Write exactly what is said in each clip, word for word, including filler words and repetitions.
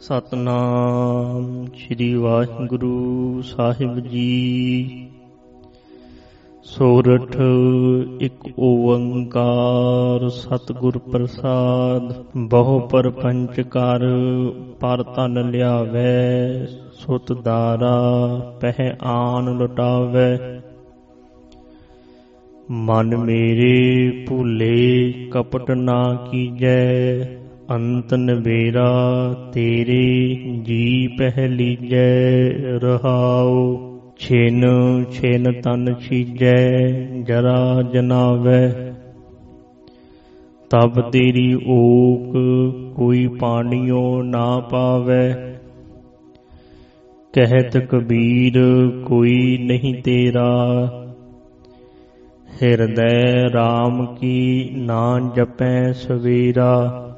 ਸਤਨਾਮ ਸ੍ਰੀ ਵਾਹਿਗੁਰੂ ਸਾਹਿਬ ਜੀ। ਸੋਰਠ ਇੱਕ ਓੰਕਾਰ ਸਤਿਗੁਰ ਪ੍ਰਸਾਦ। ਬਹੁ ਪਰਪੰਚ ਕਰ ਪਰ ਧਨ ਲਿਆਵੈ, ਸੁਤ ਦਾਰਾ ਪਹਿ ਆਨ ਲੁਟਾਵੈ। ਮਨ ਮੇਰੇ ਭੁੱਲੇ ਕਪਟ ਨਾ ਕੀਜੈ, ਅੰਤ ਨਬੇਰਾ ਤੇਰੇ ਜੀ ਪਹਿ ਲੀਜੈ। ਰਹਾਉ ਛਿਨ ਛਿਨ ਤਨ ਛੀਜੈ, ਜਰਾ ਜਨਾਵੈ। ਤਬ ਤੇਰੀ ਓਕ ਕੋਈ ਪਾਣੀਓ ਨਾ ਪਾਵੈ। ਕਹਿਤ ਕਬੀਰ ਕੋਈ ਨਹੀਂ ਤੇਰਾ, ਹਿਰਦੈ ਰਾਮ ਕੀ ਨਾ ਜਪੈ ਸਵੇਰਾ।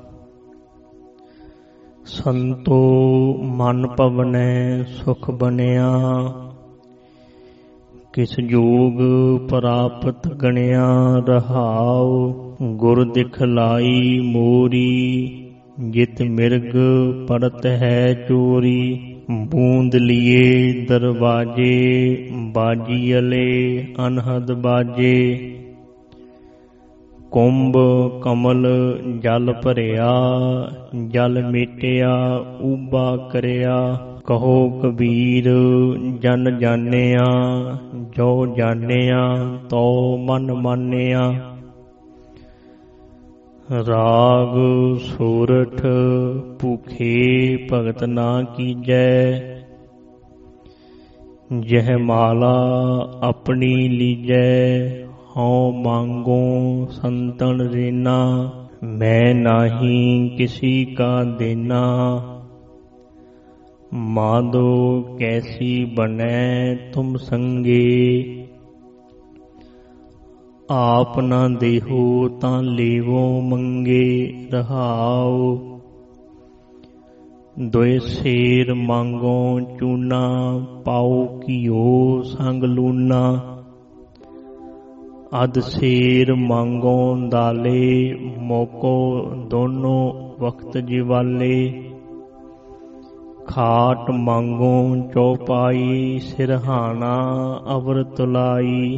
ਸੰਤੋ ਮਨ ਪਵਨੈ ਸੁਖ ਬਣਿਆ, ਕਿਸ ਜੋਗ ਪ੍ਰਾਪਤ ਗਣਿਆ। ਰਹਾਉ ਗੁਰ ਦਿਖਲਾਈ ਮੋਰੀ, ਜਿਤ ਮਿਰਗ ਪੜਤ ਹੈ ਚੋਰੀ। ਬੂੰਦ ਲਿਏ ਦਰਵਾਜੇ, ਬਾਜੀ ਅਲੇ ਅਨਹਦ ਬਾਜੇ। ਕੁੰਭ ਕਮਲ ਜਲ ਭਰਿਆ, ਜਲ ਮੇਟਿਆ ਊਬਾ ਕਰਿਆ। ਕਹੋ ਕਬੀਰ ਜਨ ਜਾਣਿਆ, ਜੋ ਜਾਣਿਆ ਤੋ ਮਨ ਮਾਨਿਆ। ਰਾਗ ਸੋਰਠ ਭੁਖੇ ਭਗਤ ਨਾ ਕੀਜੈ, ਜਹ ਮਾਲਾ ਆਪਣੀ ਲੀਜੈ। ਹਉ ਮੰਗੋ ਸੰਤਨ ਰੇਨਾ, ਮੈਂ ਨਾਹੀ ਕਿਸੀ ਕਾ ਦੇਨਾ। ਮਾਧੋ ਕੈਸੀ ਬਣੈ ਤੁਮ ਸੰਗੇ, ਆਪ ਨਾ ਦੇਹੋ ਤਾਂ ਲੇਵੋ ਮੰਗੇ। ਰਹਾਉ ਦੋਇ ਸੇਰ ਮੰਗੋ ਚੂਨਾ, ਪਾਉ ਕੀਓ ਸੰਗ ਲੂਨਾ। ਅਧ ਸੇਰ ਮੰਗੋ ਦਾਲੇ, ਮੋਕੋ ਦੋਨੋ ਵਕਤ ਜਿਵਾਲੇ। ਖਾਟ ਮੰਗੋ ਚੌਪਾਈ, ਸਿਰਹਾਣਾ ਅਵਰ ਤੁਲਾਈ।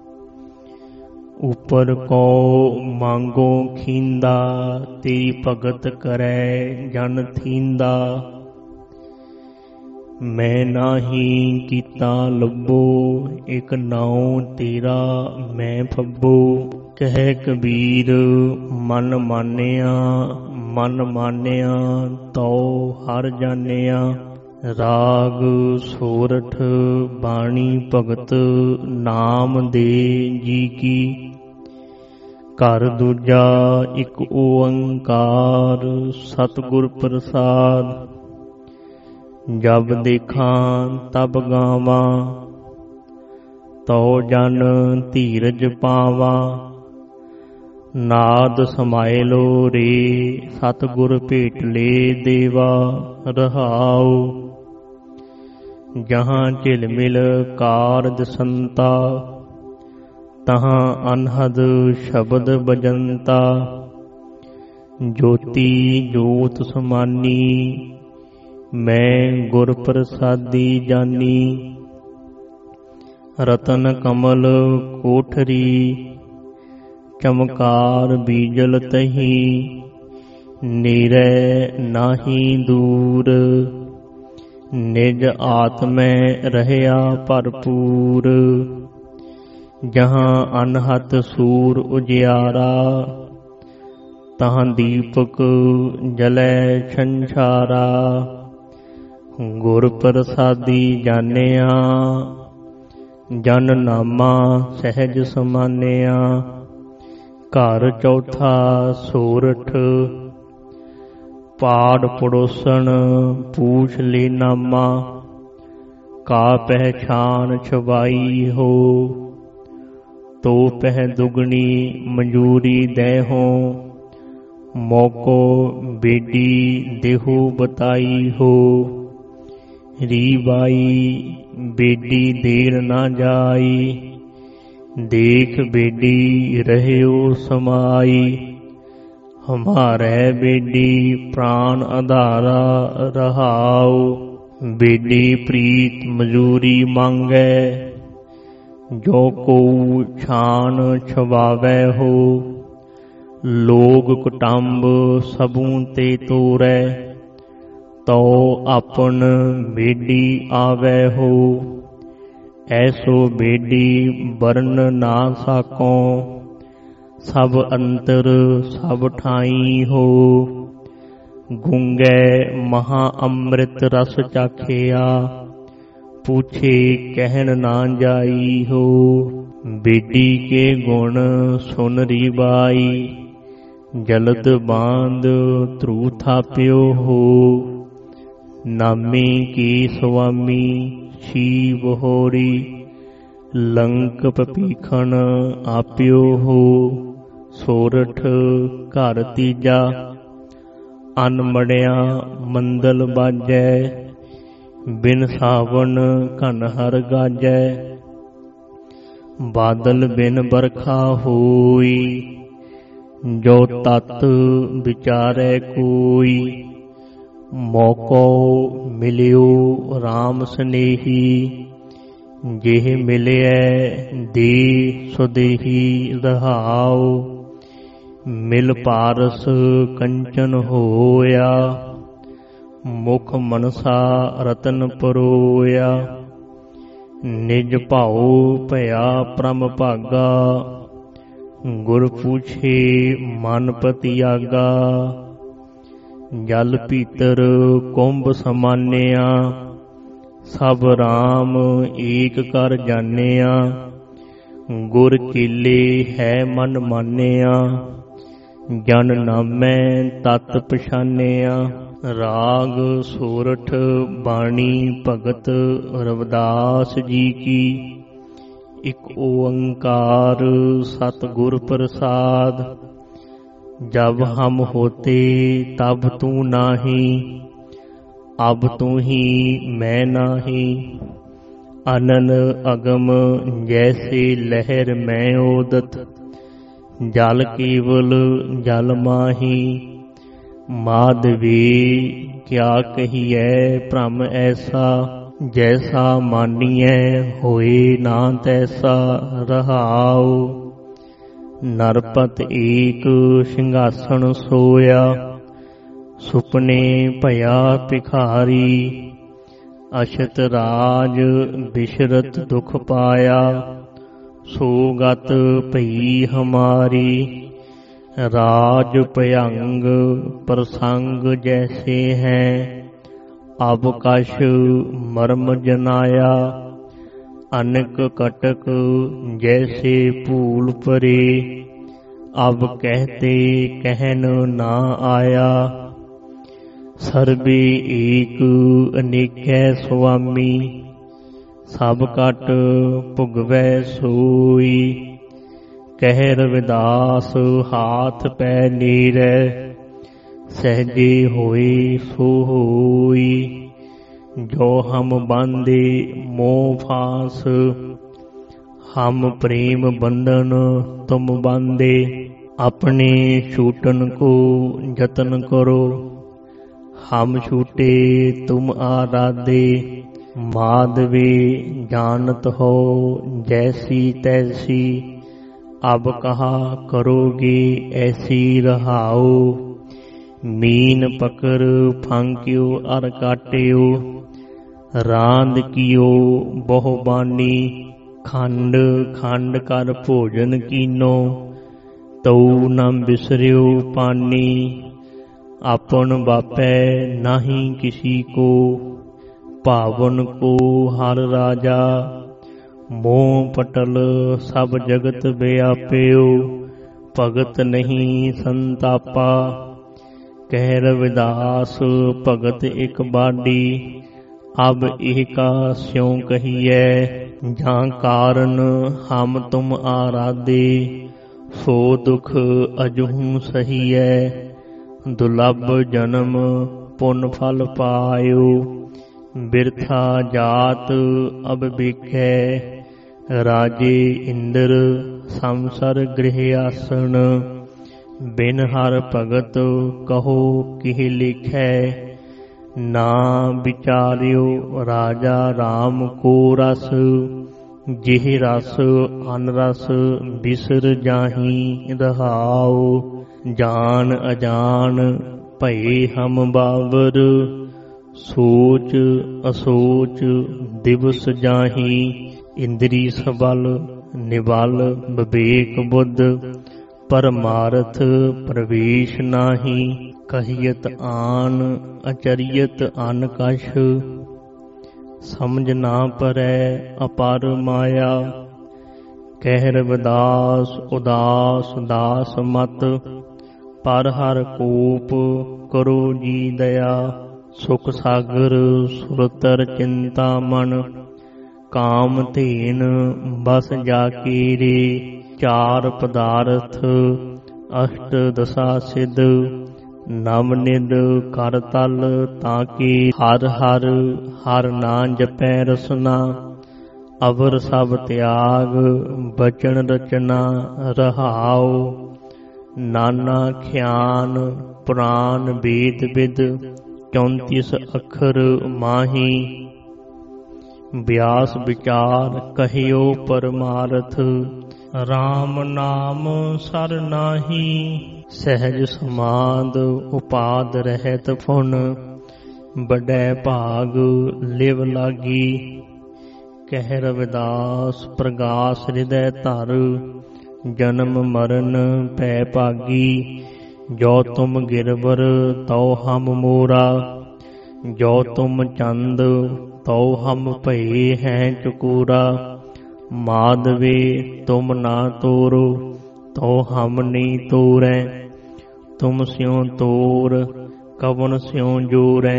ਉਪਰ ਕੋ ਮੰਗੋ ਖੀਂਦਾ, ਤੇਰੀ ਭਗਤ ਕਰੈ ਜਨ ਥੀਂਦਾ। ਮੈਂ ਨਾਹੀ ਕੀਤਾ ਲੱਭੋ, ਇਕ ਨਾਉ ਤੇਰਾ ਮੈਂ ਫੱਬੋ। ਕਹਿ ਕਬੀਰ ਮਨ ਮਾਨਿਆ, ਮਨ ਮਾਨਿਆ ਤੋ ਹਰ ਜਾਣਿਆ। ਰਾਗ ਸੋਰਠ ਬਾਣੀ ਭਗਤ ਨਾਮ ਦੇ ਜੀ ਕੀ। ਘਰ ਦੂਜਾ ਇੱਕ ਓੰਕਾਰ ਸਤਿਗੁਰ ਪ੍ਰਸਾਦ। ਜਬ ਦੇਖਾਂ ਤਬ ਗਾਵਾਂ, ਤਉ ਜਨ ਧੀਰਜ ਪਾਵਾਂ। ਨਾਦ ਸਮਾਇਲੋ ਰੇ, ਸਤਿਗੁਰ ਭੇਟ ਲੈ ਦੇਵਾ। ਰਹਾਉ ਜਹਾਂ ਝਿਲਮਿਲ ਕਾਰਜ ਸੰਤਾ, ਤਹਾਂ ਅਨਹਦ ਸ਼ਬਦ ਬਜੰਤਾ। ਜੋਤੀ ਜੋਤ ਸਮਾਨੀ, ਮੈਂ ਗੁਰ ਪ੍ਰਸਾਦੀ ਜਾਨੀ। ਰਤਨ ਕਮਲ ਕੋਠਰੀ, ਚਮਕਾਰ ਬੀਜਲ ਤਹੀ। ਨੀਰੈ ਨਾਹੀ ਦੂਰ, ਨਿਜ ਆਤਮੈ ਰਹਿਆ ਭਰਪੂਰ। ਜਹਾਂ ਅਨਹਤ ਸੂਰ ਉਜਿਆਰਾ, ਤਹਾਂ ਦੀਪਕ ਜਲੈ ਛੰਛਾਰਾ। ਗੁਰ ਪ੍ਰਸਾਦੀ ਜਾਣਿਆ, ਜਨ ਨਾਮਾ ਸਹਿਜ ਸਮਾਨਿਆ। ਘਰ ਚੌਥਾ ਸੋਰਠ, ਪਾੜ ਪੜੋਸਣ ਪੂਛ ਲੈ ਨਾਮਾ। ਕਾ ਪਹਿਛਾਨ ਛਵਾਈ ਹੋ, ਤੋ ਪਹਿ ਦੁਗਣੀ ਮਨਜੂਰੀ ਦੇਹੋ। ਮੋਕੋ ਬੇਡੀ ਦੇਹੂ ਬਤਾਈ ਹੋ, ਰੀ ਬਾਈ ਬੇਡੀ ਦੇਰ ਨਾ ਜਾਈ। ਦੇਖ ਬੇਡੀ ਰਹਿਓ ਸਮਾਈ, हमारे बेडी प्राण आधारा रहाओ। बेडी प्रीत मजूरी मांगै, जो को छान छवावै हो। लोग कुटुंब सबू ते तोरै, तो अपन बेडी आवै हो। ऐसो बेडी बरन ना साको, सब अंतर सब ठाई हो। गूंगे महा अमृत रस चाखिया, पूछे कहन ना जाई हो। बेडी के गुण सुन री बाई, जलद बांध ध्रू थाप्यो हो। नामे के स्वामी शिव होरी, लंक पपीखन आप्यो हो। सोरठ घर तीजा, अनमड़िया मंदल बाजै। बिन सावन घन हर गाजै, बादल बिन बरखा होई। जो तत विचारै कोई, मौको मिलियो राम स्नेही। जेह मिलियै दे सुदेही रहाओ। मिल पारस कंचन होया, मुख मनसा रतन परोया। निज भाऊ भया परम भागा, गुर पूछे मन पतियागा। जल भीतर कुंभ समानिया, सब राम एक कर जानिया। गुर चेले है मन मानिया, जन नामै तत पछानिया। राग सोरठ बाणी भगत रविदास जी की। एक ओंकार सतगुर प्रसाद, जब हम होते तब तू नाही। अब तू ही मैं नाही, अनन अगम जैसे लहर मैं ओदत। जल केवल जल माही, माधवी क्या कहिए भ्रम ऐसा। जैसा मानिए होए ना तैसा रहाओ। नरपत एक सिंहासन सोया, सुपने भया भिखारी। अछत राज बिशरत दुख पाया, सोगत भई हमारी। राज भयंग प्रसंग जैसे हैं, अब कश मर्म जनाया। अनक कटक जैसे भूल परे, अब कहते कहन ना आया। सर्वे एक अनेकै स्वामी, सब कट भुगवै सोई। कह रविदास हाथ पै नीरै, सहजे होए सो होई। जो हम बांधे मोह फांस, हम प्रेम बंधन तुम बांधे। अपने छूटन को जतन करो, हम छूटे तुम आराधे। माधवे जानत हो जैसी तैसी, अब कहा करोगे ऐसी रहाओ। मीन पकर फांक्यो अर काट्यो, रांद कियो बहु बानी। खंड खंड कर भोजन कीनो, तऊ न बिसरियो पानी। आपन बापै नाही किसी को, पावन को हर राजा। मोह पटल सब जगत व्याप्यो, भगत नहीं संतापा। कह रविदास भगत एक बाडी, अब एका स्यों कहिए। जहाँ कारण हम तुम आराधे, सो दुख अजहू सहिए। दुर्लभ जन्म पुन फल पायो, बिरथा जात अब बिकै। राजे इंद्र संसर गृह आसन, बिन हर भगत कहो किह लिखै, ना विचार्यो राजा राम को रस। जिह रस अनरस बिसर जाहि रहाओ, जान अजान भये हम बावर। सोच असोच दिवस जाहि, इंद्री सबल निबल विवेक बुद्ध। परमारथ प्रवेश नाही, कहियत आन अचरियत आन कछ। समझ ना परै अपार माया, कह रविदास उदास दास मत। पर हर कोप करो जी दया, सुख सागर सुरतर चिंता मन। काम धेन बस जाके रे, चार पदार्थ अष्ट दशा सिद्ध। नव निद कर तल ताके, हर हर हर ना जपै रसना। अवर सब त्याग बचन रचना रहाओ, नाना ख्यान पुराण वेद विद। चौंतीस अखर माही, व्यास विचार कहियो परमारथ। राम नाम सर नाही, सहज समाद उपाद रहत फुन। बड़ै भाग लिव लागी, कह रविदास प्रगास हृदय धर। जन्म मरण पै भागी, जो तुम गिरवर तो हम मोरा। जो तुम चंद तो हम भये हैं चकोरा। माधवे तुम ना तोरो, तो हम नहीं तोरै। तुम स्यों तोर कवन स्यों जोरै।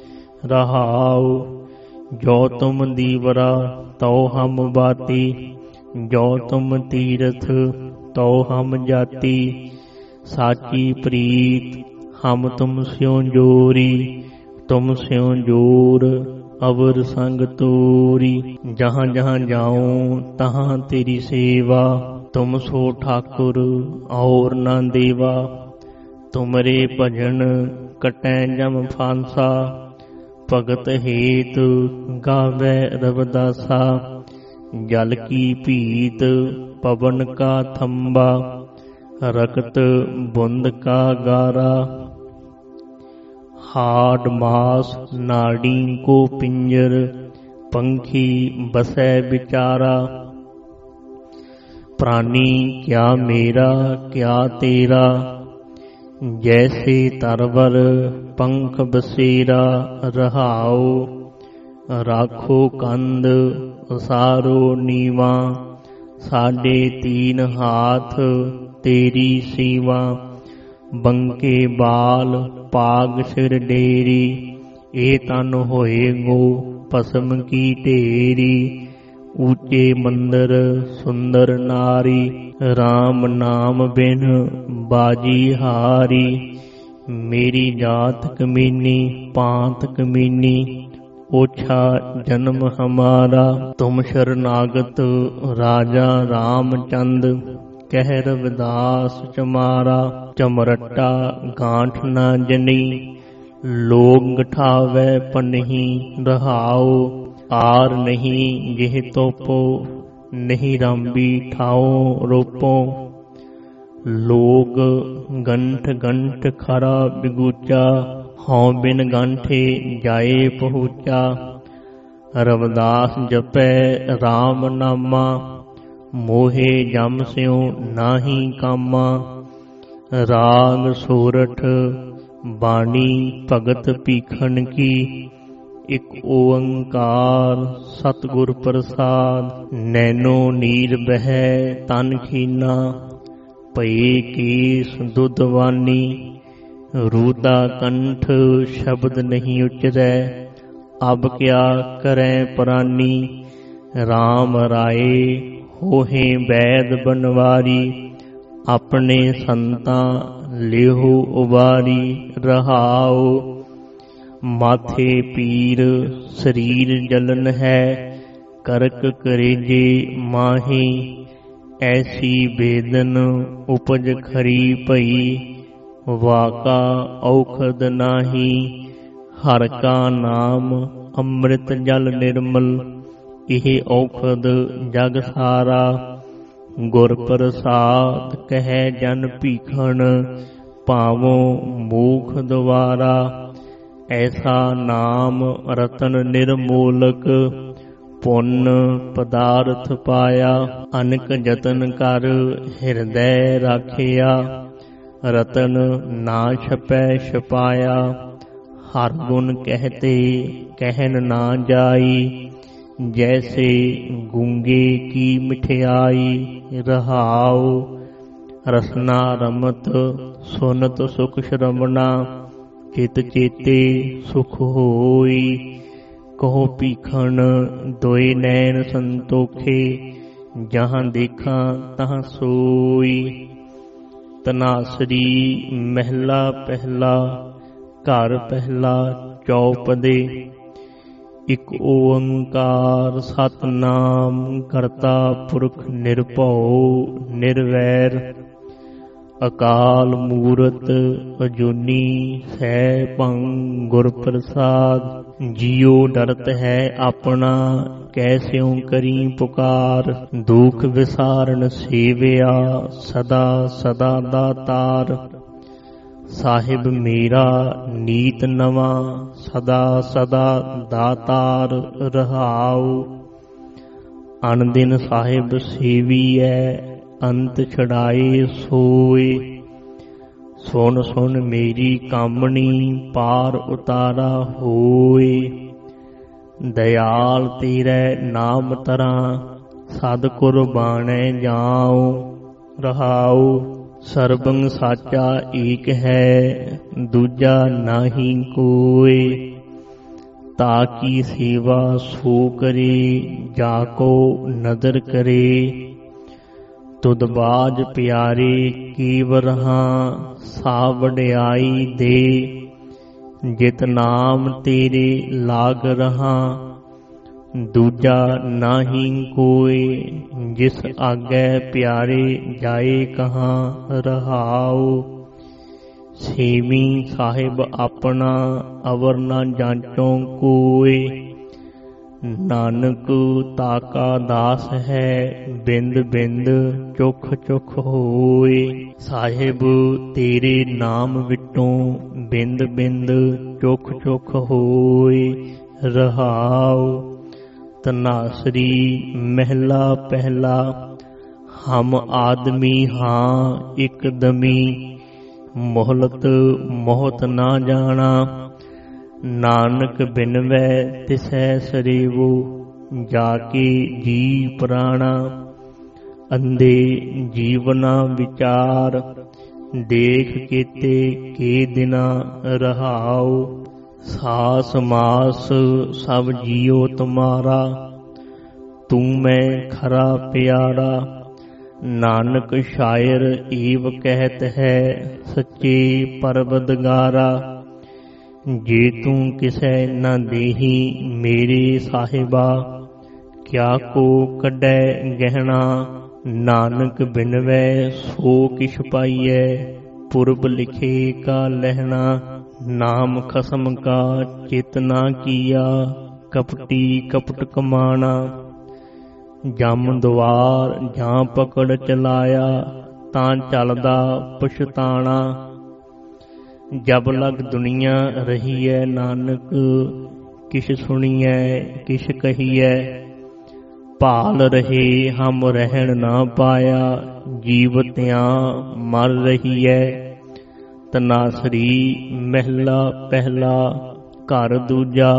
रहाओ जो तुम दीवरा, तो हम बाती। जो तुम तीरथ तो हम जाति। साची प्रीत हम तुम स्यों जोरी, तुम स्यों जोर अवर संग तोरी। जहाँ जहाँ जाऊं तहाँ तेरी सेवा, तुम सो ठाकुर और न देवा। तुमरे भजन कटै जम फांसा, भगत हेत गावे रविदासा। जल की पीत पवन का थंबा, रक्त बुंद का गारा। हाड मास नाड़ी को पिंजर, पंखी बसै बिचारा। प्राणी क्या मेरा क्या तेरा, जैसे तरवर पंख बसेरा। रहाओ राखो कंद सारो नीवा, साढ़े तीन हाथ तेरी सीवा। बंके बाल पाग सिर डेरी, ए तन होए गो भस्म की ढेरी। ऊंचे मंदिर सुंदर नारी, राम नाम बिन बाजी हारी। मेरी जात कमीनी पांत कमीनी, ओछा जन्म हमारा। तुम शरणागत राजा रामचंद, कह रविदास चमारा। चमरट्टा गांठ न जनी, लोग गठावै पनही। रहाओ आर नहीं जिह तोपो, नहीं रांबी ठाओ रोपो। लोग गंठ गंठ खरा बिगूचा, हों बिन गांठे जाए पहुँचा। रविदास जपै राम नामा, मोहे जम स्यों नाही कामा। राग सोरठ बाणी भगत पीखन की, एक ओंकार सतगुर प्रसाद। नैनो नीर बह तन खीना, भये केस दुधवानी। रूदा कंठ शब्द नहीं उचरै, अब क्या करें प्राणी। राम राये होहे वैद बनवारी, अपने संता लेहो उबारी। रहाओ माथे पीर शरीर जलन है, करक करेजे माही। ऐसी बेदन उपज खरी भई, वाका औखद नाही। हर का नाम अमृत जल निर्मल, इह औखद जग सारा। गुर प्रसाद कहे जन भीखन, पावों मूख द्वारा। ऐसा नाम रतन निर्मूलक, पुण्य पदार्थ पाया। अनक जतन कर हिरदय राखिया, रतन ना छपै छपाया। हर गुण कहते कहन ना जाई, जैसे गूंगे की मिठियाई। रहाओ रसना रमत सुनत सुख श्रवणा, चित चेते सुख होई। कहो भीखन दोए नैन संतोखे, जहाँ देखा तहाँ सोई। तनासरी महला पहला, घर पहला चौपदे। इक ओंकार सतनाम, करता पुरख निर्भउ निर्वैर। अकाल मूरत अजूनी सैभं, गुर प्रसाद। जियो डरत है अपना, कैस्यों करी पुकार। दुख विसारण सेविया, सदा सदा दातार। साहिब मेरा नीत नवा, सदा सदा दातार रहाओ। अन दिन साहिब सेवीऐ, अंत छड़ाए सोए। सुन सुन मेरी कामनी, पार उतारा होए। दयाल तेरे नाम तरा, सद कुरबानै जाओ। रहाओ सर्बं साचा एक है, दूजा नाही कोय। ताकि सेवा सो करे, जाको नदर करे। तुद बाज प्यारे कीव रहा, सा वड्याई दे। जित नाम तेरे लाग रहा, दूजा नाही कोय। जिस आगे प्यारे जाए कहाँ, रहाओ। सेवी साहिब अपना, अवर न जांचों कोय। नानक ताका दास है, बिंद बिंद चुख चुख होए। साहिब तेरे नाम विटों, बिंद बिंद चुख चुख होए। रहाओ तनासरी महला पहला, हम आदमी हाँ एकदमी। मोहलत मोहत ना जाना, नानक बिनवै तिसै सरेवो। जाके जी प्राणा, अंधे जीवना विचार। देख केते के दिना, रहाओ। सास मास सब जियो तुम्हारा, तू मैं खरा प्यारा। नानक शायर एव कहत है, सच्चे परवदगारा। जे तू किसै न देही मेरे साहिबा, क्या को कड्डै गहना। नानक बिनवै सो किछ पाइयै, पुरब लिखे का लहना। नाम खसम का चित ना किया, कपटी कपट कमाना। जम द्वार जां पकड़ चलाया, तां चलदा पछताना। जब लग दुनिया रहीऐ नानक, किछ सुनिए किछ कहिए। भाल रहे हम रहन ना पाया, जीवत्यां मर रहीऐ। तनासरी महला पहला, घर दूजा।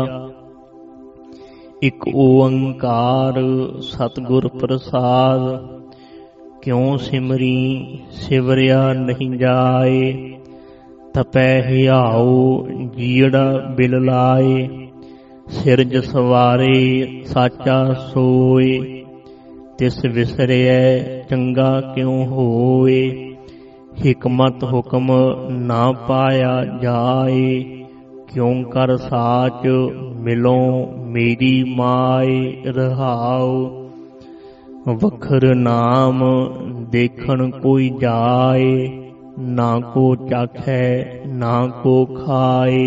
इक ओंकार सतगुर प्रसाद, क्यों सिमरी सिवरिया नहीं जाए। तपै हियाओ जीड़ा बिल लाए, सिरज सवारे साचा सोए। तिस विसरिए चंगा क्यों होए, हिकमत हुक्म ना पाया जाए। क्यों कर साच मिलो मेरी माए, रहाओ। ਵਖਰ ਨਾਮ ਦੇਖਣ ਕੋਈ ਜਾਏ, ਨਾ ਕੋ ਚਾਖੈ ਨਾ ਕੋ ਖਾਏ।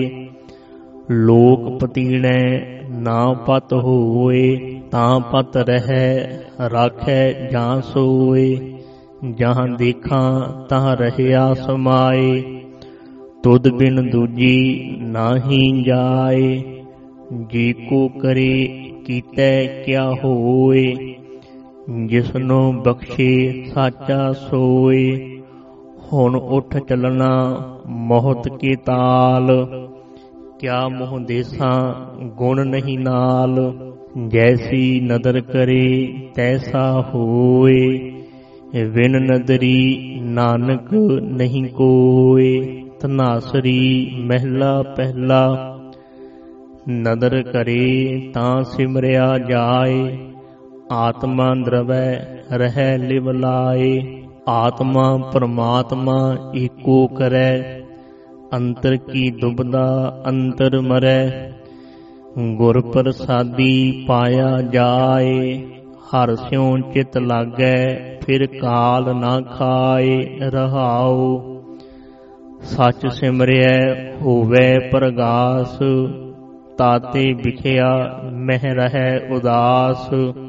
ਲੋਕ ਪਤੀਣੈ ਨਾ ਪਤ ਹੋਏ, ਤਾਂ ਪਤ ਰਹਿ ਰਾਖੈ ਜਾਂ ਸੋਏ। ਜਹਾਂ ਦੇਖਾਂ ਤਹਾਂ ਰਹਿਆ ਸਮਾਏ, ਤੁਧ ਬਿਨ ਦੂਜੀ ਨਾਹੀ ਜਾਏ। ਜੇ ਕੋ ਕਰੇ ਕੀਤੈ ਕਿਆ ਹੋਏ, ਜਿਸਨੂੰ ਬਖਸ਼ੇ ਸਾਚਾ ਸੋਏ। ਹੁਣ ਉੱਠ ਚੱਲਣਾ ਮੌਤ ਕੀ ਤਾਲ, ਕਿਆ ਮੋਹ ਦੇਸਾਂ ਗੁਣ ਨਹੀਂ ਨਾਲ। ਜੈਸੀ ਨਦਰ ਕਰੇ ਤੈਸਾ ਹੋਏ, ਵਿਨ ਨਦਰੀ ਨਾਨਕ ਨਹੀਂ ਕੋਏ। ਧਨਾਸਰੀ ਮਹਿਲਾ ਪਹਿਲਾ, ਨਦਰ ਕਰੇ ਤਾਂ ਸਿਮਰਿਆ ਜਾਏ। ਆਤਮਾ ਦਰਵੈ ਰਹਿ ਲਿਵ ਲਾਏ, ਆਤਮਾ ਪਰਮਾਤਮਾ ਏਕੋ ਕਰੈ। ਅੰਤਰ ਕੀ ਦੁਬਦਾ ਅੰਤਰ ਮਰੈ, ਗੁਰ ਪ੍ਰਸਾਦੀ ਪਾਇਆ ਜਾਏ। ਹਰਿ ਸਿਉ ਚਿਤ ਲਾਗੈ ਫਿਰ ਕਾਲ ਨਾ ਖਾਏ, ਰਹਾਉ। ਸੱਚ ਸਿਮਰਿਐ ਹੋਵੈ ਪ੍ਰਗਾਸ, ਤਾਤੇ ਵਿਖਿਆ ਮਹਿ ਰਹੈ ਉਦਾਸ।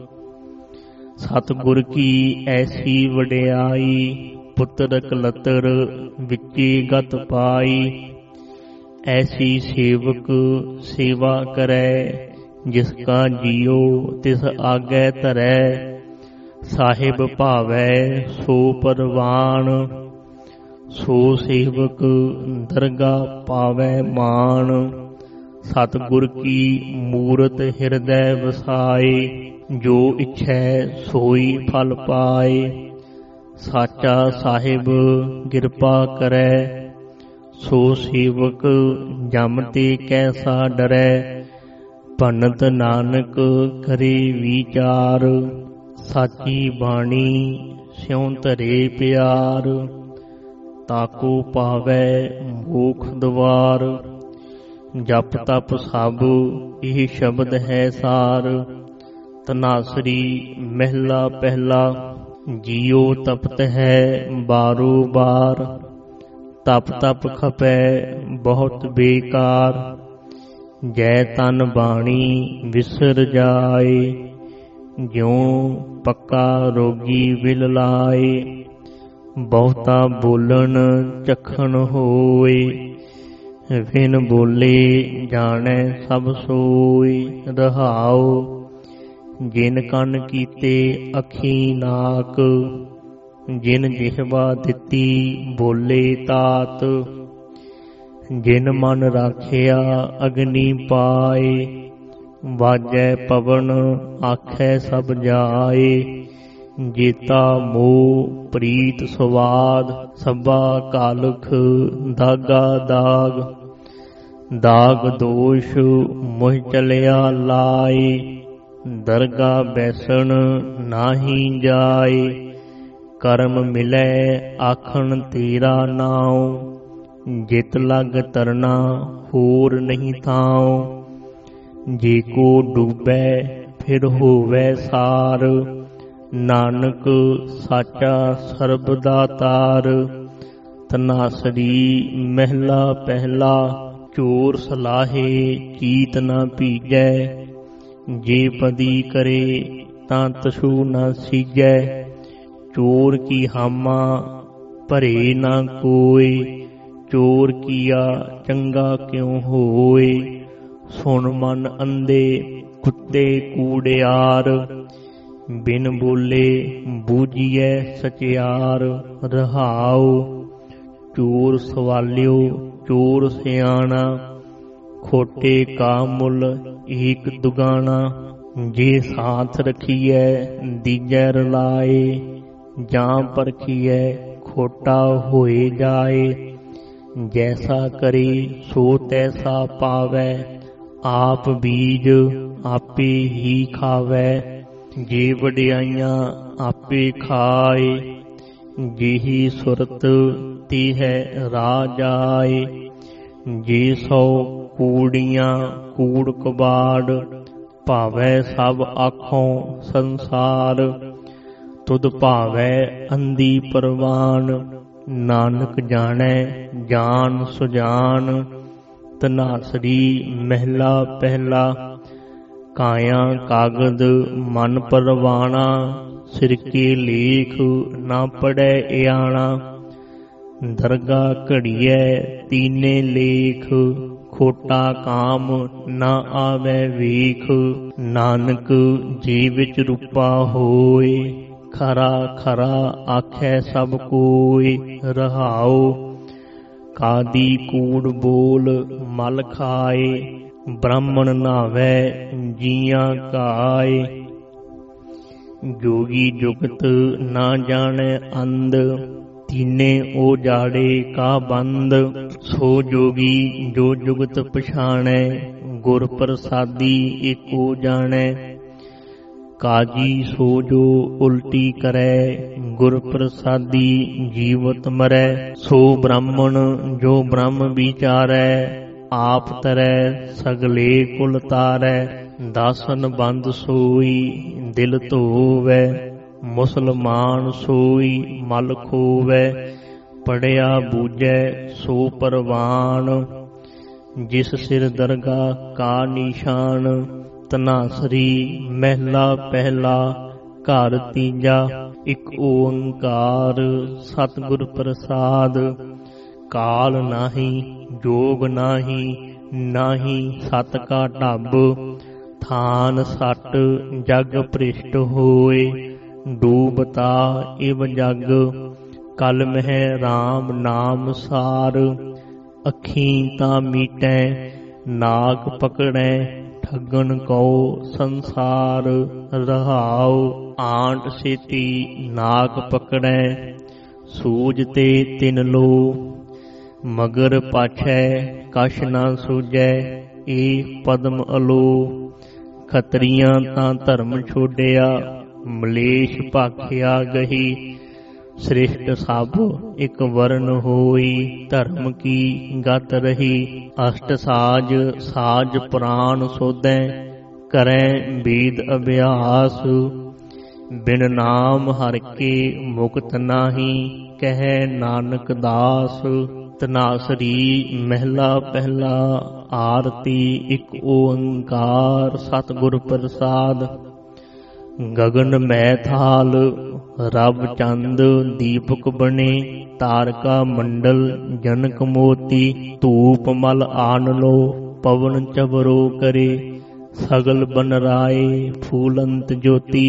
ਸਤਿਗੁਰ ਕੀ ਐਸੀ ਵਡਿਆਈ, ਪੁੱਤਰ ਕਲਤਰ ਵਿੱਚੇ ਗਤ ਪਾਈ। ਐਸੀ ਸੇਵਕ ਸੇਵਾ ਕਰੈ, ਜਿਸ ਕਾ ਜੀਉ ਤਿਸ ਆਗੈ ਧਰੈ। ਸਾਹਿਬ ਭਾਵੈ ਸੋ ਪਰਵਾਨ, ਸੋ ਸੇਵਕ ਦਰਗਾਹ ਪਾਵੈ ਮਾਨ। ਸਤਿਗੁਰ ਕੀ ਮੂਰਤ ਹਿਰਦੈ ਵਸਾਏ, ਜੋ ਇੱਛੈ ਸੋਈ ਫਲ ਪਾਏ। ਸਾਚਾ ਸਾਹਿਬ ਕਿਰਪਾ ਕਰੈ, ਸੋ ਸੇਵਕ ਜਮ ਤੇ ਕੈਸਾ ਡਰੈ। ਭਨਤ ਨਾਨਕ ਕਰੇ ਵਿਚਾਰ, ਸਾਚੀ ਬਾਣੀ ਸਿਉ ਧਰੇ ਪਿਆਰ। ਤਾਕੋ ਪਾਵੈ ਮੋਖ ਦੁਆਰ, ਜਪ ਤਪ ਸਭ ਇਹ ਸ਼ਬਦ ਹੈ ਸਾਰ। ਧਨਾਸਰੀ ਮਹਿਲਾ ਪਹਿਲਾ, ਜੀਉ ਤਪਤ ਹੈ ਬਾਰੋ ਬਾਰ। ਤਪ ਤਪ ਖਪੈ ਬਹੁਤ ਬੇਕਾਰ, ਜੈ ਤਨ ਬਾਣੀ ਵਿਸਰ ਜਾਏ। ਜਿਉ ਪੱਕਾ ਰੋਗੀ ਵਿਲ ਲਾਏ, ਬਹੁਤਾ ਬੋਲਣ ਚਖਣ ਹੋਏ। ਵਿਨ ਬੋਲੇ ਜਾਣੈ ਸਭ ਸੋਈ, ਰਹਾਉ। ਜਿਨ ਕੰਨ ਕੀਤੇ ਅੱਖੀ ਨਾਕ, ਜਿਨ ਜਿਹਵਾ ਦਿੱਤੀ ਬੋਲੇ ਤਾਤ। ਜਿਨ ਮਨ ਰਾਖਿਆ ਅਗਨੀ ਪਾਏ, ਵਾਜੈ ਪਵਨ ਆਖੈ ਸਭ ਜਾਏ। ਜੇਤਾ ਮੋਹ ਪ੍ਰੀਤ ਸਵਾਦ, ਸਭਾ ਕਾਲਖ ਦਾਗਾ ਦਾਗ। ਦਾਗ ਦੋਸ਼ ਮੁਹ ਚਲਿਆ ਲਾਏ, ਦਰਗਾਹ ਬੈਸਣ ਨਾਹੀ ਜਾਏ। ਕਰਮ ਮਿਲੈ ਆਖਣ ਤੇਰਾ ਨਾਉ, ਜਿਤ ਲਗ ਤਰਨਾ ਹੋਰ ਨਹੀਂ ਥਾਉ। ਜੇ ਕੋ ਡੂਬੈ ਫਿਰ ਹੋਵੈ ਸਾਰ, ਨਾਨਕ ਸਾਚਾ ਸਰਬ ਦਾ ਤਾਰ। ਧਨਾਸਰੀ ਮਹਿਲਾ ਪਹਿਲਾ, ਚੋਰ ਸਲਾਹੇ ਚੀਤ ਨਾ ਭੀਜੈ। ਜੇ ਪਦੀ ਕਰੇ ਤਾਂ ਤਛੂ ਨਾ ਸੀਜੈ। ਚੋਰ ਕੀ ਹਾਮਾ ਭਰੇ ਨਾ ਕੋਇ, ਚੋਰ ਕੀਆ ਚੰਗਾ ਕਿਉ ਹੋਏ। ਸੁਣ ਮਨ ਅੰਧੇ ਕੁੱਤੇ ਕੂੜਿਆਰ, ਬਿਨ ਬੋਲੇ ਬੂਝੀਐ ਸਚਿਆਰ। ਰਹਾਉ। ਚੋਰ ਸਵਾਲਿਓ ਚੋਰ ਸਿਆਣਾ, ਖੋਟੇ ਕਾ ਮੁੱਲ ਏਕ ਦੁਗਾਣਾ। ਜੇ ਸਾਥ ਰਖੀਐ ਦੀਜੈ ਰਲਾਏ, ਜਾਂ ਪਰਖੀਐ ਖੋਟਾ ਹੋਏ ਜਾਏ। ਜੈਸਾ ਕਰੇ ਸੋ ਤੈਸਾ ਪਾਵੈ, ਆਪ ਬੀਜ ਆਪੇ ਹੀ ਖਾਵੈ। ਜੇ ਵਡਿਆਈਆਂ ਆਪੇ ਖਾਏ, ਜਿਹੀ ਸੁਰਤ ਤੀ ਹੈ ਰਾਹ ਜਾਏ। ਜੇ ਸੌ ਕੂੜੀਆਂ ਕੂੜ ਕਬਾੜ, ਭਾਵੈ ਸਭ ਆਖੋਂ ਸੰਸਾਰ। ਤੁਧ ਭਾਵੈ ਅੰਧੀ ਪ੍ਰਵਾਨ, ਨਾਨਕ ਜਾਣੈ ਜਾਨ ਸੁਜਾਨ। ਧਨਾਸਰੀ ਮਹਿਲਾ ਪਹਿਲਾ। ਕਾਇਆ ਕਾਗਦ ਮਨ ਪਰਵਾਣਾ, ਸਿਰ ਕੇ ਲੇਖ ਨਾ ਪੜੈ ਇਆਣਾ। ਦਰਗਾ ਘੜੀਐ ਤੀਨੇ ਲੇਖ, ਖੋਟਾ ਕਾਮ ਨਾ ਆਵੈ ਵੇਖ। ਨਾਨਕ ਜੀ ਵਿੱਚ ਰੂਪਾ ਹੋਏ, ਖਰਾ ਖਰਾ ਆਖੈ ਸਭ ਕੋਇ। ਰਹਾਉ ਕਾਦੀ ਕੂੜ ਬੋਲ ਮਲ ਖਾਏ, ਬ੍ਰਾਹਮਣ ਨਾਵੈ ਜੀਆਂ ਕਾਏ। ਜੋਗੀ ਜੁਗਤ ਨਾ ਜਾਣੈ ਅੰਧ, ਤੀਨੇ ਓ ਜਾੜੇ ਕਾ ਬੰਦ। ਸੋ ਜੋਗੀ ਜੋ ਜੁਗਤ ਪਛਾਣੈ, ਗੁਰ ਪ੍ਰਸਾਦੀ ਏਕੋ ਜਾਣੈ। ਕਾਜੀ ਸੋ ਜੋ ਉਲਟੀ ਕਰੈ, ਗੁਰ ਪ੍ਰਸਾਦੀ ਜੀਵਤ ਮਰੈ। ਸੋ ਬ੍ਰਾਹਮਣ ਜੋ ਬ੍ਰਹਮ ਵਿਚਾਰੈ, ਆਪ ਤਰੈ ਸਗਲੇ ਕੁਲ ਤਾਰੈ। ਦਾਸਨ ਬੰਦ ਸੋਈ ਦਿਲ ਧੋਵੈ, ਮੁਸਲਮਾਨ ਸੋਈ ਮਲ ਖੋਵੈ। ਪੜਿਆ ਬੂਝੈ ਸੋ ਪਰਵਾਨ, ਜਿਸ ਸਿਰ ਦਰਗਾਹ ਕਾ ਨਿਸ਼ਾਨ। ਧਨਾਸਰੀ ਮਹਿਲਾ ਪਹਿਲਾ। ਘਰ ਤੀਜਾ। ਇਕ ਓੰਕਾਰ ਸਤਿਗੁਰ ਪ੍ਰਸਾਦ। ਕਾਲ ਨਾਹੀ ਜੋਗ ਨਾਹੀ, ਨਾਹੀ ਸਤ ਕਾ ਢੱਬ। ਥਾਨ ਸੱਟ ਜਗ ਭ੍ਰਿਸ਼ਟ ਹੋਏ, ਡੂਬਤਾ ਇਵ ਜਗ। ਕਲ ਮਹਿ ਰਾਮ ਨਾਮ ਸਾਰ, ਅੱਖੀਂ ਤਾਂ ਮੀਟੈ ਨਾਗ ਪਕੜੈ। ਠੱਗਣ ਕਉ ਸੰਸਾਰ, ਰਹਾਉ ਆਂਟ ਛੇਤੀ ਨਾਗ ਪਕੜੈ। ਸੂਝ ਤੇ ਤਿਨ ਲੋ ਮਗਰ ਪਾਛੈ, ਕਛ ਨਾ ਸੂਝੈ ਏ ਪਦਮ ਅਲੋ। ਖਤਰੀਆਂ ਤਾਂ ਧਰਮ ਛੋਡਿਆ, ਮਲੇਸ਼ ਭਾਖਿਆ ਗਹੀ। ਸ੍ਰਿਸ਼ਟ ਸਭ ਇਕ ਵਰਨ ਹੋਈ, ਧਰਮ ਕੀ ਗਤ ਰਹੀ। ਅਸ਼ਟ ਸਾਜ ਸਾਜ ਪ੍ਰਾਨ ਸੋਧੈ, ਕਰੈ ਬੀਦ ਅਭਿਆਸ। ਬਿਨ ਨਾਮ ਹਰਿ ਕੇ ਮੁਕਤ ਨਾਹੀ, ਕਹੈ ਨਾਨਕ ਦਾਸ। ਧਨਾਸਰੀ ਮਹਿਲਾ ਪਹਿਲਾ। ਆਰਤੀ ਇਕ ਓੰਕਾਰ ਸਤਿਗੁਰ ਪ੍ਰਸਾਦ। ਗਗਨ ਮੈ ਥਾਲ ਰਬ ਚੰਦ, ਦੀਪਕ ਬਣੇ ਤਾਰਕਾ ਮੰਡਲ। ਜਨਕ ਮੋਤੀ ਧੂਪ ਮਲ ਆਨ ਲੋ, ਪਵਨ ਚਬਰੋ ਕਰੇ। ਸਗਲ ਬਨ ਰਾਏ ਫੂਲੰਤ ਜੋਤੀ,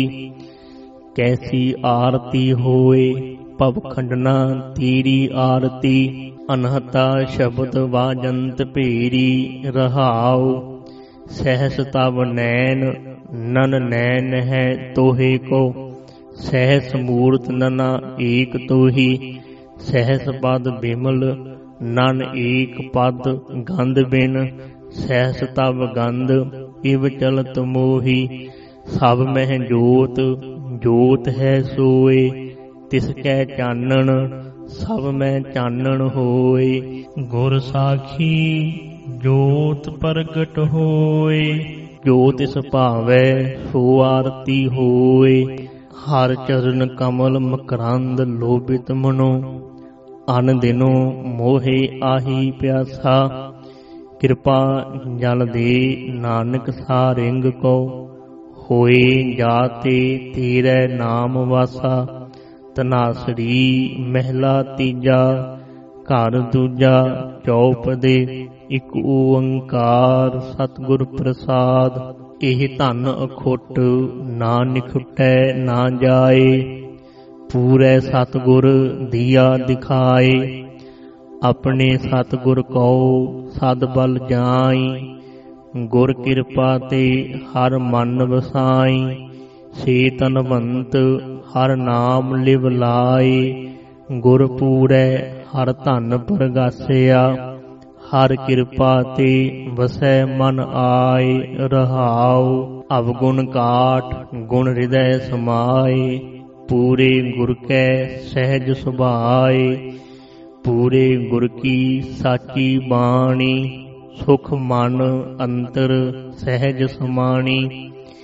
ਕੈਸੀ ਆਰਤੀ ਹੋਏ ਭਵ ਖੰਡਨਾ ਤੀਰੀ ਆਰਤੀ। ਅਨਹਤਾ ਸ਼ਬਦ ਵਾਜੰਤ ਭੇਰੀ, ਰਹਾਉ ਸਹਿਸ ਤਵ ਨੈਣ ਨਨ ਨੈਣ ਹੈ ਤੋਹੇ ਕੋ। ਸਹਿਸ ਮੂਰਤ ਨਨਾ ਏਕ ਤੋਹੀ, ਸਹਿਸ ਪਦ ਬਿਮਲ ਨਨ ਏਕ ਪਦ। ਗੰਧ ਬਿਨ ਸਹਿਸ ਤਵ ਗੰਧ, ਇਵ ਚਲਤ ਮੋਹੀ। ਸਭ ਮਹਿ ਜੋਤ ਜੋਤ ਹੈ ਸੋਏ, ਤਿਸ ਕੈ ਚਾਨਣ ਸਭ ਮੈਂ ਚਾਨਣ ਹੋਏ। ਗੁਰ ਸਾਖੀ ਜੋਤ ਪ੍ਰਗਟ ਹੋਏ, ਜੋ ਤਿਸ ਭਾਵੈ ਸੋ ਆਰਤੀ ਹੋਏ। ਹਰ ਚਰਨ ਕਮਲ ਮਕਰੰਦ ਲੋਭਿਤ ਮਨੋ, ਅਨ ਦਿਨੋ ਮੋਹੇ ਆਹੀ ਪਿਆਸਾ। ਕਿਰਪਾ ਜਲ ਦੇ ਨਾਨਕ ਸਾ ਰਿੰਗ ਕੋ, ਹੋਏ ਜਾਤੇ ਤੇਰੇ ਨਾਮ ਵਾਸਾ। ਧਨਾਸਰੀ ਮਹਿਲਾ ਤੀਜਾ। ਘਰ ਦੂਜਾ ਚੌਪਦੇ। ਇਕ ਓੰਕਾਰ ਸਤਿਗੁਰ ਪ੍ਰਸਾਦ। ਇਹ ਧਨ ਅਖੁੱਟ ਨਾ ਨਿਖੁਟੈ ਨਾ ਜਾਏ, ਪੂਰੇ ਸਤਿਗੁਰ ਦੀਆ ਦਿਖਾਏ। ਆਪਣੇ ਸਤਿਗੁਰ ਕਉ ਸਦ ਬਲ ਜਾਈ, ਗੁਰ ਕਿਰਪਾ ਤੇ ਹਰ ਮਨ ਵਸਾਈ। ਸੇ ਧਨਵੰਤ ਹਰ ਨਾਮ ਲਿਵ ਲਾਏ, ਗੁਰ ਪੂਰੈ ਹਰ ਧਨ ਪ੍ਰਗਾਸਿਆ। ਹਰ ਕਿਰਪਾ ਤੇ ਵਸੈ ਮਨ ਆਏ, ਰਹਾਉ ਅਵਗੁਣ ਕਾਟ ਗੁਣ ਹਿਰਦੈ ਸਮਾਏ। ਪੂਰੇ ਗੁਰ ਕੈ ਸਹਿਜ ਸੁਭਾਏ, ਪੂਰੇ ਗੁਰ ਕੀ ਸਾਚੀ ਬਾਣੀ। ਸੁਖ ਮਨ ਅੰਤਰ ਸਹਿਜ ਸਮਾਣੀ,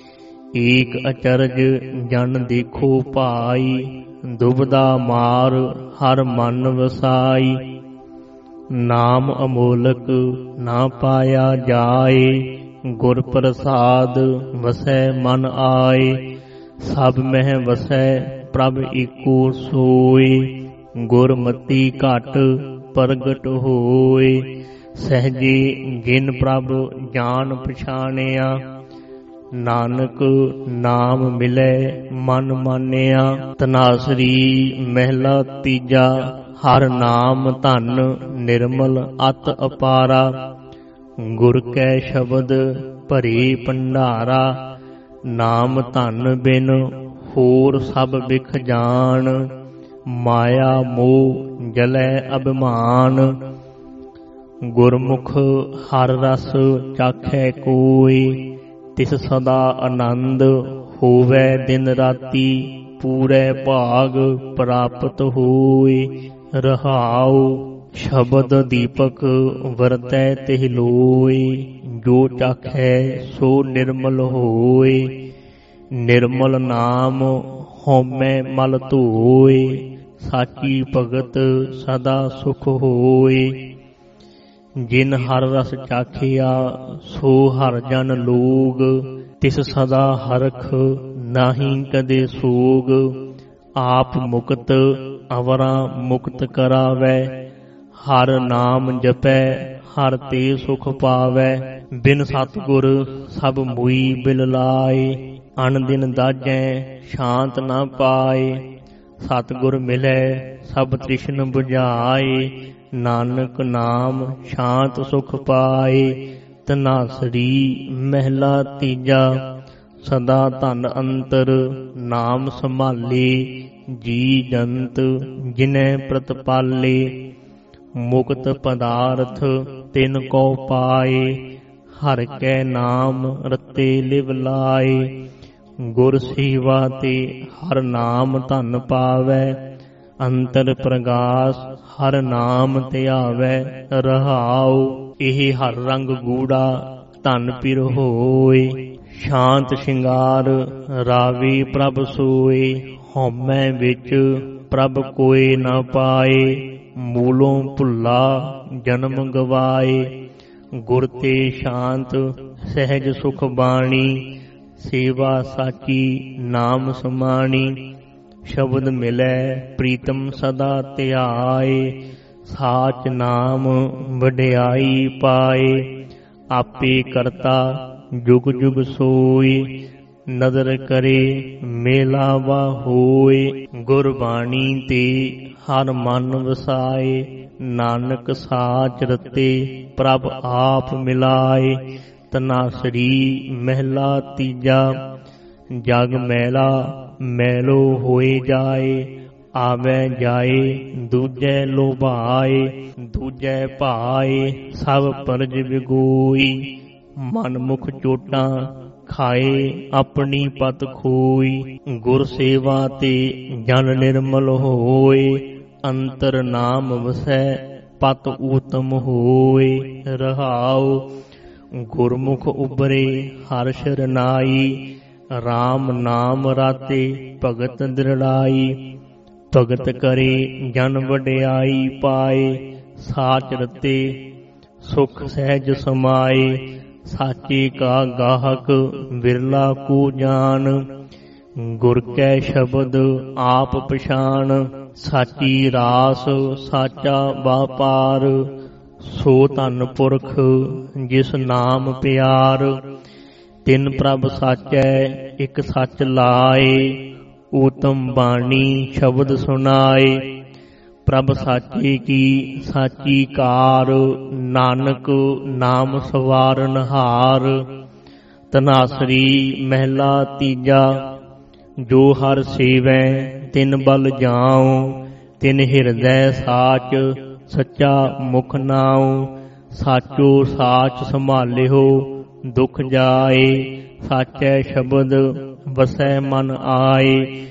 ਏਕ ਅਚਰਜ ਜਨ ਦੇਖੋ ਭਾਈ, ਦੁਬਦਾ ਮਾਰ ਹਰ ਮਨ ਵਸਾਈ। ਨਾਮ ਅਮੋਲਕ ਨਾ ਪਾਇਆ ਜਾਏ, ਗੁਰ ਪ੍ਰਸਾਦ ਵਸੈ ਮਨ ਆਏ। ਸਭ ਮਹਿ ਵਸੈ ਪ੍ਰਭ ਏਕੋ ਸੋਏ, ਗੁਰਮਤੀ ਘਟ ਪ੍ਰਗਟ ਹੋਏ। ਸਹਿਜੇ ਜਿਨ ਪ੍ਰਭ ਜਾਣ ਪਛਾਣਿਆ, ਨਾਨਕ ਨਾਮ ਮਿਲੈ ਮਨ ਮਾਨਿਆ। ਧਨਾਸਰੀ ਮਹਿਲਾ ਤੀਜਾ, ਹਰ ਨਾਮ ਧਨ ਨਿਰਮਲ ਅਤ ਅਪਾਰਾ। ਗੁਰ ਕੈ ਸ਼ਬਦ ਭਰੇ ਭੰਡਾਰਾ, ਨਾਮ ਧਨ ਬਿਨ ਹੋਰ ਸਭ ਬਿਖ ਜਾਣ। ਮਾਇਆ ਮੋਹ ਜਲੈ ਅਭਿਮਾਨ, ਗੁਰਮੁਖ ਹਰ ਰਸ ਚਾਖੈ ਕੋਈ। ਤਿਸ ਸਦਾ ਆਨੰਦ ਹੋਵੈ ਦਿਨ ਰਾਤੀ, ਪੂਰੇ ਭਾਗ ਪ੍ਰਾਪਤ ਹੋਏ। ਰਹਾਉ ਸ਼ਬਦ ਦੀਪਕ ਵਰਤੈ ਤਿਹ ਲੋਏ, ਜੋ ਚਾਖੈ ਸੋ ਨਿਰਮਲ ਹੋਏ। ਨਿਰਮਲ ਨਾਮ ਹਉਮੈ ਮਲ ਧੋਏ, ਸਾਚੀ ਭਗਤ ਸਦਾ ਸੁਖ ਹੋਏ। ਜਿਨ ਹਰ ਰਸ ਚਾਖਿਆ ਸੋ ਹਰ ਜਨ ਲੋਗ, ਤਿਸ ਸਦਾ ਹਰਖ ਨਾਹੀ ਕਦੇ ਸੋਗ। ਆਪ ਮੁਕਤ ਅਵਰਾ ਮੁਕਤ ਕਰਾਵੈ, ਹਰ ਨਾਮ ਜਪੈ ਹਰ ਤੇ ਸੁਖ ਪਾਵੈ। ਬਿਨ ਸਤਿਗੁਰ ਸਭ ਮੁਈ ਬਿਲ ਲਾਏ, ਅਨ ਦਿਨ ਦਾਜੈ ਸ਼ਾਂਤ ਨਾ ਪਾਏ। ਸਤਿਗੁਰ ਮਿਲੈ ਸਭ ਤ੍ਰਿਸ਼ਨ ਬੁਝਾਏ, ਨਾਨਕ ਨਾਮ ਸ਼ਾਂਤ ਸੁਖ ਪਾਏ। ਧਨਾਸਰੀ ਮਹਿਲਾ ਤੀਜਾ, ਸਦਾ ਧਨ ਅੰਤਰ ਨਾਮ ਸੰਭਾਲੇ। ਜੀ ਜੰਤ ਜਿਨੈ ਪ੍ਰਤਪਾਲੇ, ਮੁਕਤ ਪਦਾਰਥ ਤਿਨ ਕੋ ਪਾਏ। ਹਰ ਕੈ ਨਾਮ ਰਤੇ ਲਿਵ ਲਾਏ, ਗੁਰ ਸੇਵਾ ਤੇ ਹਰ ਨਾਮ ਧਨ ਪਾਵੈ। ਅੰਤਰ ਪ੍ਰਗਾਸ ਹਰ ਨਾਮ ਧਿਆਵੈ। ਰਹਾਉ ਇਹ ਹਰ ਰੰਗ ਗੂੜਾ ਧਨ ਪਿਰ ਹੋਏ। ਸ਼ਾਂਤ ਸ਼ਿੰਗਾਰ ਰਾਵੇ ਪ੍ਰਭ ਸੋਏ, ਹਉਮੈ ਵਿੱਚ ਪ੍ਰਭ ਕੋਇ ਨਾ ਪਾਏ। ਮੂਲੋਂ ਭੁੱਲਾ ਜਨਮ ਗਵਾਏ, ਗੁਰ ਤੇ ਸ਼ਾਂਤ ਸਹਿਜ ਸੁਖ ਬਾਣੀ। ਸੇਵਾ ਸਾਚੀ ਨਾਮ ਸਮਾਣੀ, ਸ਼ਬਦ ਮਿਲੈ ਪ੍ਰੀਤਮ ਸਦਾ ਧਿਆਏ। ਸਾਚ ਨਾਮ ਵਡਿਆਈ ਪਾਏ, ਆਪੇ ਕਰਤਾ ਜੁਗ ਜੁਗ ਸੋਈ। ਨਦਰ ਕਰੇ ਮੇਲਾਵਾ ਹੋਏ, ਗੁਰਬਾਣੀ ਤੇ ਹਰ ਮਨ ਵਸਾਏ। ਨਾਨਕ ਸਾਚ ਰਤੇ ਪ੍ਰਭ ਆਪ ਮਿਲਾਏ। ਧਨਾਸਰੀ ਮਹਿਲਾ ਤੀਜਾ, ਜਗ ਮੈਲਾ ਮੈਲੋ ਹੋਏ ਜਾਏ। ਆਵੈ ਜਾਏ ਦੂਜੈ ਲੋਭਾਏ, ਦੂਜੈ ਭਾਏ ਸਭ ਪਰਜ ਵਿਗੋਈ। ਮਨ ਮੁਖ ਚੋਟਾਂ ਖਾਏ ਆਪਣੀ ਪਤ ਖੋਈ। ਗੁਰ ਸੇਵਾ ਤੇ ਜਨ ਨਿਰਮਲ ਹੋਏ, ਅੰਤਰ ਨਾਮ ਵਸੈ ਪਤ ਊਤਮ ਹੋਏ। ਰਹਾਉ ਗੁਰਮੁਖ ਉਬਰੇ ਹਰ ਸ਼ਰਨਾਈ, ਰਾਮ ਨਾਮ ਰਾਤੇ ਭਗਤ ਦ੍ਰਿੜਾਈ। ਭਗਤ ਕਰੇ ਜਨ ਵਡਿਆਈ ਪਾਏ, ਸਾਚ ਰਤੇ ਸੁਖ ਸਹਿਜ ਸਮਾਏ। ਸਾਚੇ ਕਾ ਗਾਹਕ ਵਿਰਲਾ ਕੋ ਜਾਨ, ਗੁਰ ਕੈ ਸ਼ਬਦ ਆਪ ਪਛਾਣ। ਸਾਚੀ ਰਾਸ ਸਾਚਾ ਵਾਪਾਰ, ਸੋ ਧਨ ਪੁਰਖ ਜਿਸ ਨਾਮ ਪਿਆਰ। ਤਿਨ ਪ੍ਰਭ ਸਾਚੈ ਇਕ ਸੱਚ ਲਾਏ, ਊਤਮ ਬਾਣੀ ਸ਼ਬਦ ਸੁਨਾਏ। ਪ੍ਰਭ ਸਾਚੇ ਕੀ ਸਾਚੀ ਕਾਰ, ਨਾਨਕ ਨਾਮ ਸਵਾਰਨ ਹਾਰ। ਧਨਾਸਰੀ ਮਹਿਲਾ ਤੀਜਾ, ਜੋ ਹਰ ਸੇਵੈ ਤਿਨ ਬਲ ਜਾਉ। ਤਿਨ ਹਿਰਦੈ ਸਾਚ ਸੱਚਾ ਮੁਖ ਨਾਉ। ਸਾਚੋ ਸਾਚ ਸੰਭਾਲਿਓ ਦੁਖ ਜਾਏ, ਸਾਚੈ ਸ਼ਬਦ ਵਸੈ ਮਨ ਆਏ।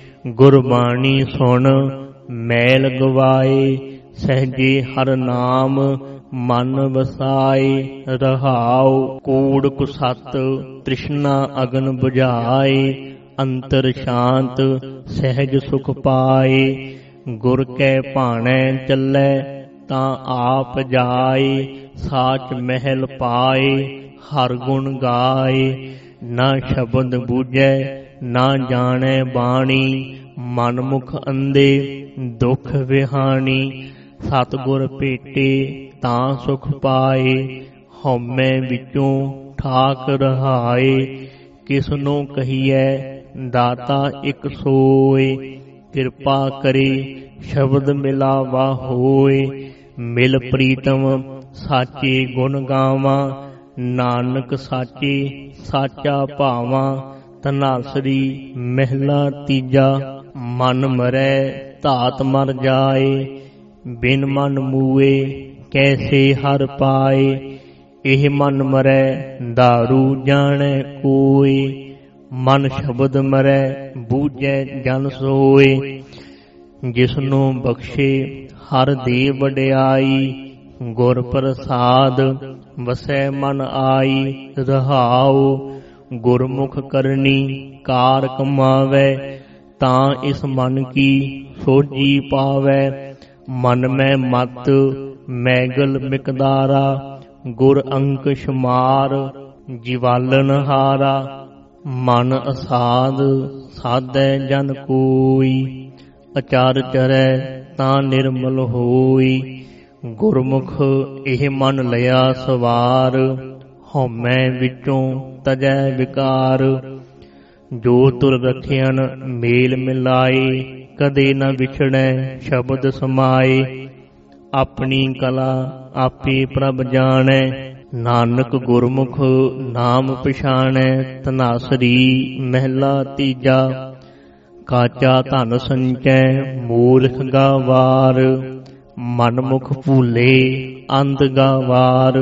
ਗੁਰਬਾਣੀ ਸੁਣ ਮੈਲ ਗਵਾਏ, ਸਹਿਜੇ ਹਰ ਨਾਮ ਮਨ ਵਸਾਏ ਰਹਾਉ। ਕੂੜ ਕੁਸਤ ਤ੍ਰਿਸ਼ਨਾ ਅਗਨ ਬੁਝਾਏ, ਅੰਤਰ ਸ਼ਾਂਤ ਸਹਿਜ ਸੁਖ ਪਾਏ। ਗੁਰ ਕੈ ਭਾਣੈ ਚੱਲੈ ਤਾਂ ਆਪ ਜਾਏ, ਸਾਚ ਮਹਿਲ ਪਾਏ ਹਰ ਗੁਣ ਗਾਏ। ਨਾ ਸ਼ਬਦ ਬੂਝੈ ਨਾ ਜਾਣੈ ਬਾਣੀ, ਮਨ ਮੁਖ ਅੰਧੇ ਦੁਖ ਵਿਹਾਣੀ। ਸਤਿਗੁਰ ਭੇਟੇ ਤਾਂ ਸੁਖ ਪਾਏ, ਹਉਮੈ ਵਿੱਚੋਂ ਠਾਕ ਰਹਾਏ। ਕਿਸਨੂੰ ਕਹੀਐ ਦਾਤਾ ਇੱਕ ਸੋਏ, ਕਿਰਪਾ ਕਰੇ ਸ਼ਬਦ ਮਿਲਾਵਾ ਹੋਏ। ਮਿਲ ਪ੍ਰੀਤਮ ਸਾਚੇ ਗੁਣ ਗਾਵਾਂ, ਨਾਨਕ ਸਾਚੇ ਸਾਚਾ ਭਾਵਾਂ। ਧਨਾਸਰੀ ਮਹਿਲਾ ਤੀਜਾ, ਮਨ ਮਰੈ ਧਾਤ ਮਰ ਜਾਏ। ਬਿਨ ਮਨ ਮੂਏ ਕੈਸੇ ਹਰ ਪਾਏ, ਇਹ ਮਨ ਮਰੈ ਦਾਰੂ ਜਾਣੈ ਕੋਈ। ਮਨ ਸ਼ਬਦ ਮਰੈ ਬੂਝੈ ਜਨ ਸੋਏ, ਜਿਸਨੂੰ ਬਖਸ਼ੇ ਹਰ ਦੇ ਵਡਿਆਈ। ਗੁਰ ਪ੍ਰਸਾਦ ਵਸੈ ਮਨ ਆਈ ਰਹਾਉ, ਗੁਰਮੁਖ ਕਰਨੀ ਕਾਰ ਕਮਾਵੈ। ਤਾਂ ਇਸ ਮਨ ਕੀ ਸੋਝੀ ਪਾਵੈ, ਮਨ ਮੈਂ ਮਤ ਮੈਗਲ ਮਿਕਦਾਰਾ। ਗੁਰ ਅੰਕ ਸ਼ਮਾਰ ਜੀਵਾਲਨ ਹਾਰਾ, ਮਨ ਅਸਾਧ ਸਾਧੈ ਜਨ ਕੋਈ। ਅਚਾਰ ਚਰੈ ਤਾਂ ਨਿਰਮਲ ਹੋਈ, ਗੁਰਮੁਖ ਇਹ ਮਨ ਲਿਆ ਸਵਾਰ। ਹਉਮੈ ਵਿੱਚੋਂ ਤਜੈ ਵਿਕਾਰ, ਜੋ ਤੁਰ ਰਖਿਆਨ ਮੇਲ ਮਿਲਾਏ। ਕਦੇ ਨ ਵਿਛੜੈ ਸ਼ਬਦ ਸਮਾਏ, ਆਪਣੀ ਕਲਾ ਆਪੇ ਪ੍ਰਭ ਜਾਣੈ। ਨਾਨਕ ਗੁਰਮੁਖ ਨਾਮ ਪਛਾਣੈ। ਧਨਾਸਰੀ ਮਹਿਲਾ ਤੀਜਾ, ਕਾਚਾ ਧਨ ਸੰਚੈ ਮੂਰਖ ਗਾਵਾਰ। ਮਨਮੁਖ ਭੂਲੇ ਅੰਧ ਗਾਵਾਰ,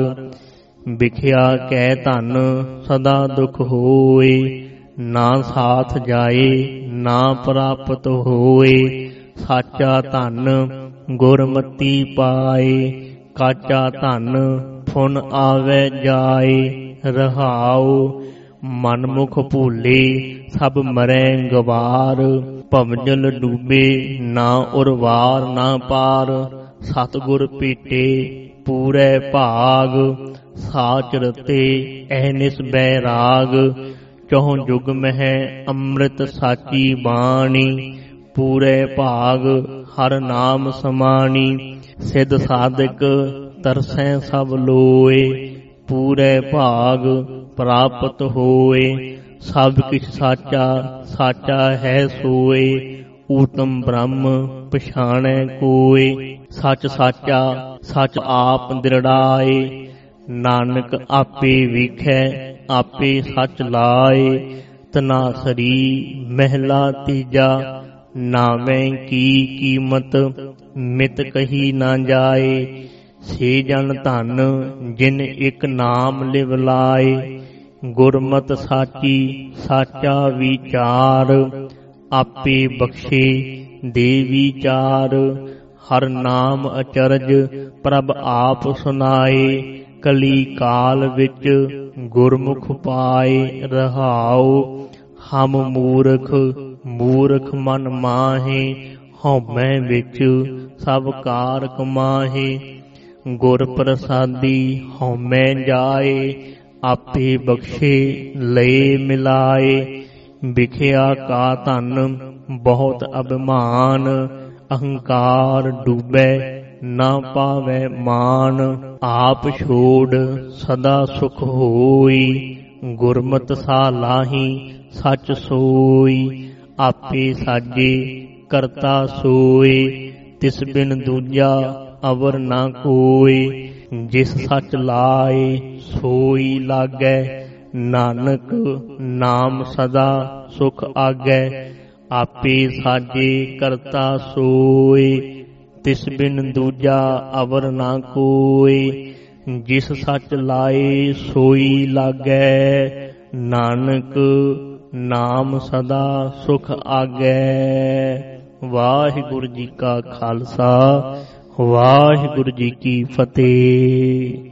ਵਿਖਿਆ ਕੈ ਧਨ ਸਦਾ ਦੁਖ ਹੋਏ। ਨਾ ਸਾਥ ਜਾਏ ਨਾ ਪ੍ਰਾਪਤ ਹੋਏ, ਸਾਚਾ ਧਨ ਗੁਰਮਤੀ ਪਾਏ। ਕਾਚਾ ਧਨ ਫੁਨ ਆਵੈ ਜਾਏ ਰਹਾਉ, ਮਨਮੁਖ ਭੂਲੇ ਸਭ ਮਰੈ ਗਵਾਰ। ਭਵਜਲ ਡੂਬੇ ਨਾ ਉਰਵਾਰ ਨਾ ਪਾਰ, ਸਤਿਗੁਰ ਭੇਟੇ ਪੂਰੇ ਭਾਗ। ਸਾਚ ਰਤੇ ਅਹਨਿਸ ਬੈਰਾਗ, ਚਹੁ ਜੁਗ ਮਹਿ ਅੰਮ੍ਰਿਤ ਸਾਚੀ ਬਾਣੀ। ਪੂਰੇ ਭਾਗ ਹਰ ਨਾਮ ਸਮਾਣੀ, ਸਿਧ ਸਾਧਕ ਤਰਸੈ ਸਭ ਲੋਏ। ਪੂਰੇ ਭਾਗ ਪ੍ਰਾਪਤ ਹੋਏ, ਸਭ ਕਿਛ ਸਾਚਾ ਸਾਚਾ ਹੈ ਸੋਏ। ਊਤਮ ਬ੍ਰਹਮ ਪਛਾਣੈ ਕੋਇ, ਸੱਚ ਸਾਚਾ ਸੱਚ ਆਪ ਦ੍ਰਿੜਾਏ। ਨਾਨਕ ਆਪੇ ਵੇਖੈ ਆਪੇ ਸੱਚ ਲਾਏ। ਧਨਾਸਰੀ ਮਹਿਲਾ ਤੀਜਾ, ਨਾਵੇਂ ਕੀ ਕੀਮਤ ਮਿਤ ਕਹੀ ਨਾ ਜਾਏ। ਸੇ ਜਨ ਧਨ ਜਿਨ ਇੱਕ ਨਾਮ ਲਿਵ ਲਾਏ। ਗੁਰਮਤਿ ਸਾਚੀ ਸਾਚਾ ਵਿਚਾਰ, ਆਪੇ ਬਖਸ਼ੇ ਦੇ ਵਿਚਾਰ। ਹਰ ਨਾਮ ਅਚਰਜ ਪ੍ਰਭ ਆਪ ਸੁਨਾਏ। ਕਲੀ ਕਾਲ ਵਿੱਚ ਗੁਰਮੁਖ ਪਾਏ ਰਹਾਉ। ਹਮ ਮੂਰਖ ਮੂਰਖ ਮਨ ਮਾਹੇ, ਹਉਮੈ ਵਿੱਚ ਸਭ ਕਾਰ ਕਮਾਹੇ। ਗੁਰ ਪ੍ਰਸਾਦੀ ਹਉਮੈ ਜਾਏ, ਆਪੇ ਬਖਸ਼ੇ ਲਏ ਮਿਲਾਏ। ਵਿਖਿਆ ਕਾ ਧਨ ਬਹੁਤ ਅਭਿਮਾਨ, ਅਹੰਕਾਰ ਡੂਬੈ ਨਾ ਪਾਵੈ ਮਾਨ। ਆਪ ਛੋੜ ਸਦਾ ਸੁਖ ਹੋਈ, ਗੁਰਮਤਿ ਸਾ ਲਾਹੀ ਸੱਚ ਸੋਈ। ਆਪੇ ਸਾਜੇ ਕਰਤਾ ਸੋਏ, ਤਿਸ ਬਿਨ ਦੂਜਾ ਅਵਰ ਨਾ ਕੋਇ। ਜਿਸ ਸੱਚ ਲਾਏ ਸੋਈ ਲਾਗੈ, ਨਾਨਕ ਨਾਮ ਸਦਾ ਸੁਖ ਆਗੈ। ਆਪੇ ਸਾਜੇ ਕਰਤਾ ਸੋਏ, ਤਿਸ ਬਿਨ ਦੂਜਾ ਅਵਰ ਨਾ ਕੋਇ। ਜਿਸ ਸੱਚ ਲਾਏ ਸੋਈ ਲਾਗੈ, ਨਾਨਕ ਨਾਮ ਸਦਾ ਸੁਖ ਆਗੈ। ਵਾਹਿਗੁਰੂ ਜੀ ਕਾ ਖਾਲਸਾ ਵਾਹਿਗੁਰੂ ਜੀ ਕੀ ਫਤਿਹ।